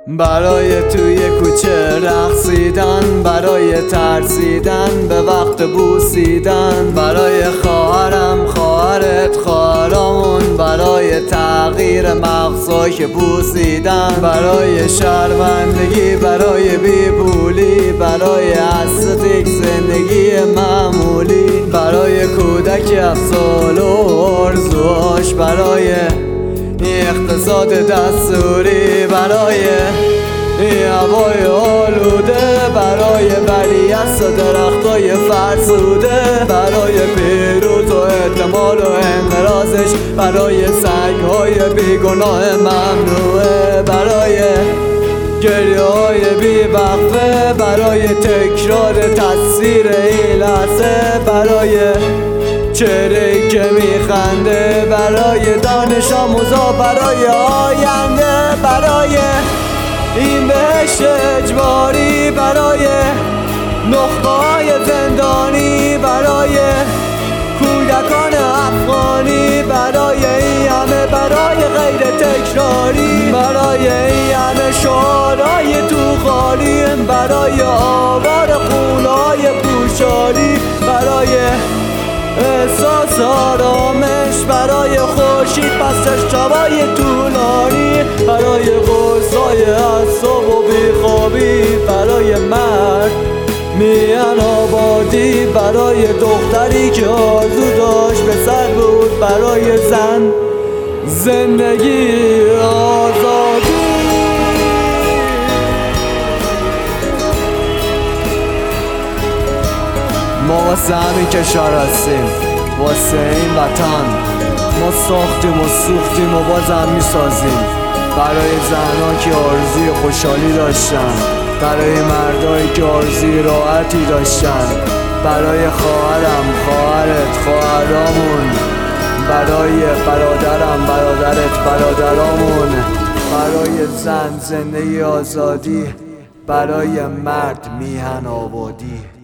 برای توی کوچه رقصیدن، برای ترسیدن به وقت بوسیدن، برای خواهرم خواهرت خواهرامون، برای تغییر مغزای که بوسیدن، برای شهروندگی، برای بیپولی، برای استاتیک زندگی معمولی، برای کودک 7 ساله و آرزوهاش، برای اقتصاد دستوری، برای هوای آلوده، برای ولیعصر و درختای فرسوده، برای پیروز و احتمال و انقراضش، برای سگ‌های بیگناه ممنوعه، برای گریه های بیوقفه، برای تکرار تصویر این لحظه، برای چهره‌ای که میخنده، برای دانش آموزا، برای آینده، برای این بهشت اجباری، برای نخبه‌های زندانی، برای کودکان افغانی، برای این همه برای غیر تکراری، برای این همه شعارهای تو خالی، برای آوار خونه‌های پوشالی، برای احساس آرامش، برای خورشید پس شبای طولانی، برای غوصای اعصاب و بیخوابی، برای مرد میهن آبادی، برای دختری که آرزو داشت به سر بود، برای زن زندگی آزادی. ما واسه همین کشور هستیم، واسه این وطن ما ساختیم و سوختیم و بازم میسازیم، برای زنها که آرزوی خوشحالی داشتن، برای مردایی که آرزوی راحتی داشتن، برای خواهرم خواهرت خواهرامون، برای برادرم برادرت برادرامون، برای زن زندگی آزادی، برای مرد میهن آبادی.